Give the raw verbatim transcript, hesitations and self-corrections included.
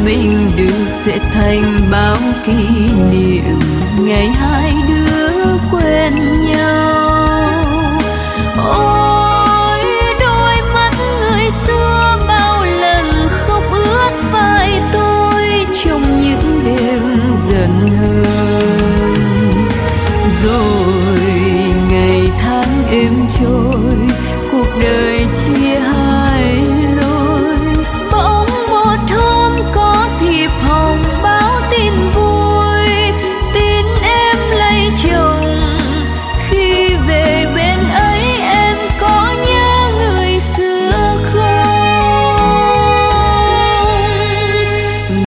mình được sẽ thành bao kỷ niệm ngày hai đứa quen nhau. Ôi đôi mắt người xưa bao lần khóc ướt vai tôi trong những đêm giận hờn. Rồi ngày tháng êm trôi